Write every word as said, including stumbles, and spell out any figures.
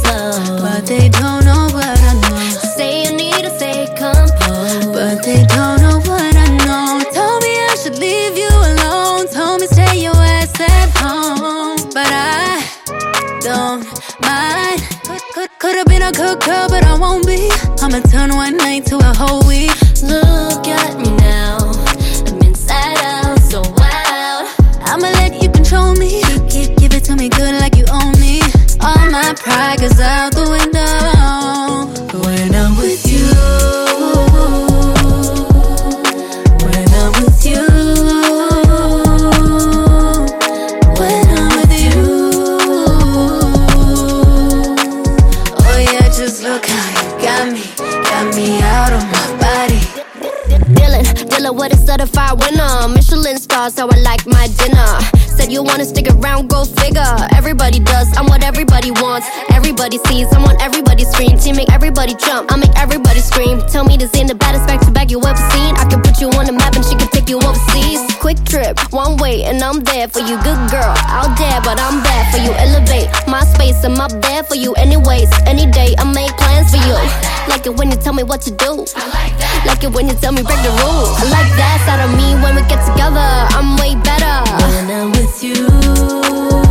flow, but they don't know what I know. say you need to stay composed, But they don't know what I know. Told me I should leave you alone. Told me stay your ass at home. But I don't mind. Could, could, could've been a good girl, but I won't be. I'ma turn one night to a whole week. look at me now, I'm inside out, so wild. I'ma let you control me. Give, give it to me good like you own me. All my pride goes out the window when I'm with you. When I'm with you. When I'm with you. Oh yeah, just look how you got me. Got me out of my body. Dylan, Dylan with a certified winner. Michelin stars, how I like my dinner. Said you wanna stick around, go figure. Everybody does, I'm what everybody wants. Everybody sees, I'm on everybody's screen. Team make everybody jump, I make everybody scream. Tell me this ain't the baddest back to back you ever seen. I can put you on the map and she can take you overseas. Quick trip, one way and I'm there for you. Good girl, out there but I'm there for you. Elevate my space, I'm up there for you. Anyways, any day I make plans for you. Like it when you tell me what to do. Like it when you tell me break the rules. I like that side of me when we get together. I'm way better When I'm with you.